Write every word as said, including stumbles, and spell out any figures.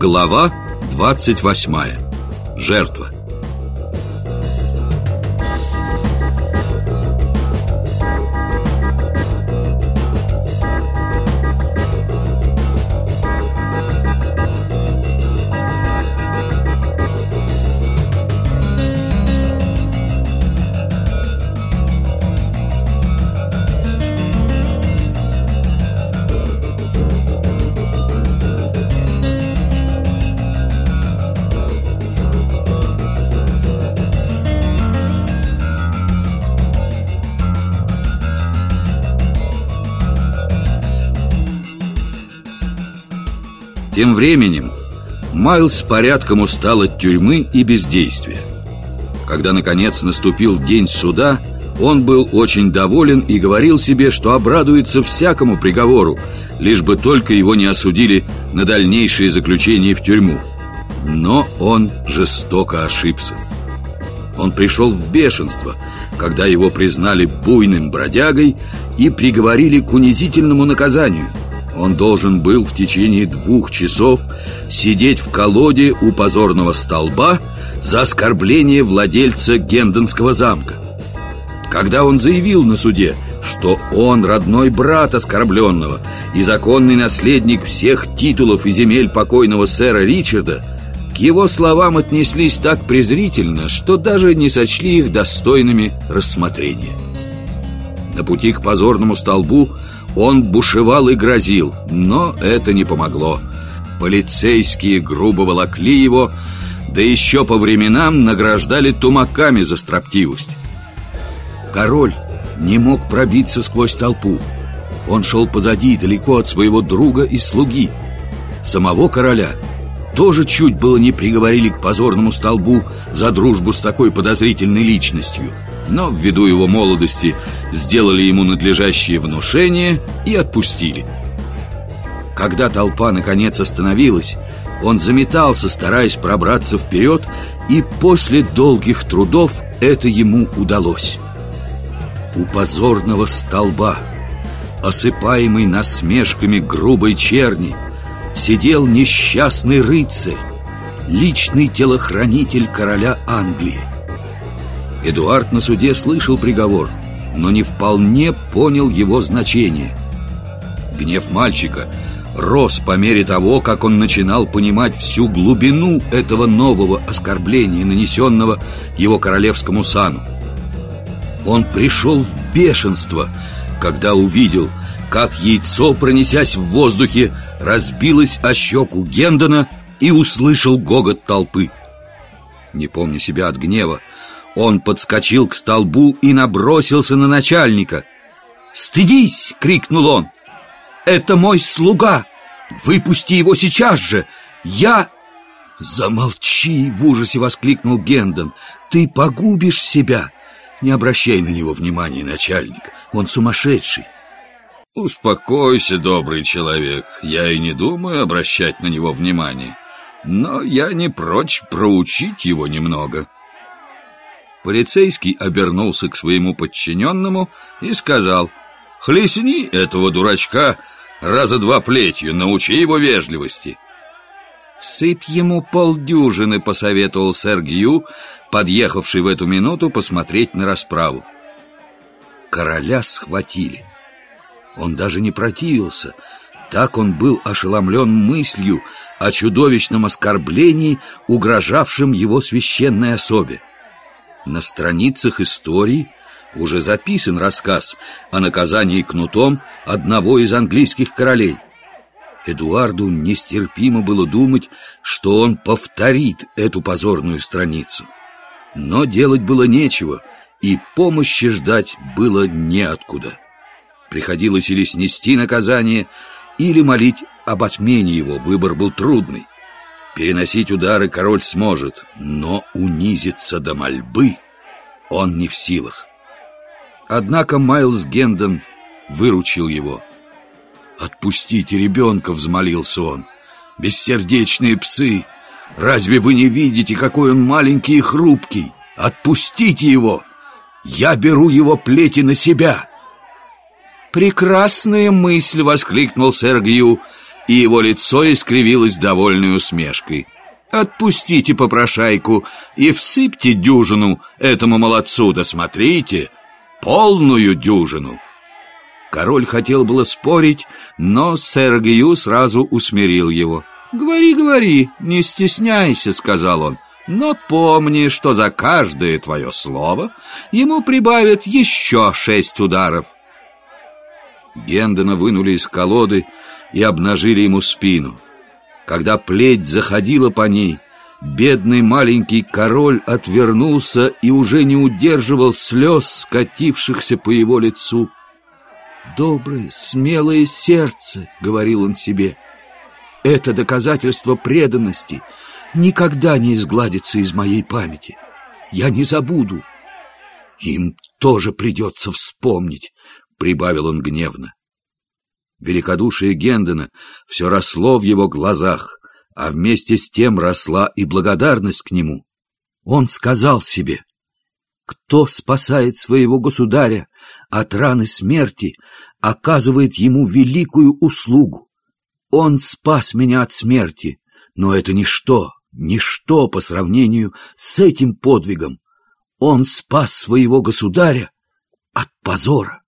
Глава двадцать восьмая. Жертва. Тем временем Майлз с порядком устал от тюрьмы и бездействия. Когда, наконец, наступил день суда, он был очень доволен и говорил себе, что обрадуется всякому приговору, лишь бы только его не осудили на дальнейшее заключение в тюрьму. Но он жестоко ошибся. Он пришел в бешенство, когда его признали буйным бродягой и приговорили к унизительному наказанию. Он должен был в течение двух часов сидеть в колоде у позорного столба за оскорбление владельца Гендонского замка. Когда он заявил на суде, что он родной брат оскорбленного и законный наследник всех титулов и земель покойного сэра Ричарда, к его словам отнеслись так презрительно, что даже не сочли их достойными рассмотрения. На пути к позорному столбу он бушевал и грозил, но это не помогло. Полицейские грубо волокли его, да еще по временам награждали тумаками за строптивость. Король не мог пробиться сквозь толпу. Он шел позади, далеко от своего друга и слуги. Самого короля тоже чуть было не приговорили к позорному столбу за дружбу с такой подозрительной личностью, но ввиду его молодости сделали ему надлежащее внушение и отпустили. Когда толпа наконец остановилась, он заметался, стараясь пробраться вперед, и после долгих трудов это ему удалось. У позорного столба, осыпаемый насмешками грубой черни, сидел несчастный рыцарь, личный телохранитель короля Англии. Эдуард на суде слышал приговор, но не вполне понял его значение. Гнев мальчика рос по мере того, как он начинал понимать всю глубину этого нового оскорбления, нанесенного его королевскому сану. Он пришел в бешенство, когда увидел, как яйцо, пронесясь в воздухе, разбилось о щеку Гендона, и услышал гогот толпы. Не помня себя от гнева, он подскочил к столбу и набросился на начальника. «Стыдись!» — крикнул он. «Это мой слуга! Выпусти его сейчас же! Я...» «Замолчи!» — в ужасе воскликнул Гендон. «Ты погубишь себя!» «Не обращай на него внимания, начальник, он сумасшедший». «Успокойся, добрый человек, я и не думаю обращать на него внимание, но я не прочь проучить его немного». Полицейский обернулся к своему подчиненному и сказал: «Хлестни этого дурачка раза два плетью, научи его вежливости». «Всыпь ему полдюжины», — посоветовал сэр Гью, подъехавший в эту минуту посмотреть на расправу. Короля схватили. Он даже не противился. Так он был ошеломлен мыслью о чудовищном оскорблении, угрожавшем его священной особе. На страницах истории уже записан рассказ о наказании кнутом одного из английских королей. Эдуарду нестерпимо было думать, что он повторит эту позорную страницу. Но делать было нечего, и помощи ждать было неоткуда. Приходилось или снести наказание, или молить об отмене его. Выбор был трудный. Переносить удары король сможет, но унизиться до мольбы он не в силах. Однако Майлз Гендон выручил его. «Отпустите ребенка», — взмолился он. «Бессердечные псы! Разве вы не видите, какой он маленький и хрупкий? Отпустите его! Я беру его плети на себя!» «Прекрасная мысль!» — воскликнул сэр Гью. и его лицо искривилось довольной усмешкой. «Отпустите попрошайку и всыпьте дюжину этому молодцу, да смотрите, полную дюжину». Король хотел было спорить, но сэр Гью сразу усмирил его. «Говори, говори, не стесняйся», — сказал он, «но помни, что за каждое твое слово ему прибавят еще шесть ударов». Гендона вынули из колоды и обнажили ему спину. Когда плеть заходила по ней, бедный маленький король отвернулся и уже не удерживал слез, скатившихся по его лицу. «Доброе, смелое сердце», — говорил он себе, — «это доказательство преданности никогда не изгладится из моей памяти. Я не забуду. Им тоже придется вспомнить», — прибавил он гневно. Великодушие Гендона все росло в его глазах, а вместе с тем росла и благодарность к нему. Он сказал себе: «Кто спасает своего государя от раны смерти, оказывает ему великую услугу. Он спас меня от смерти, но это ничто, ничто по сравнению с этим подвигом. Он спас своего государя от позора».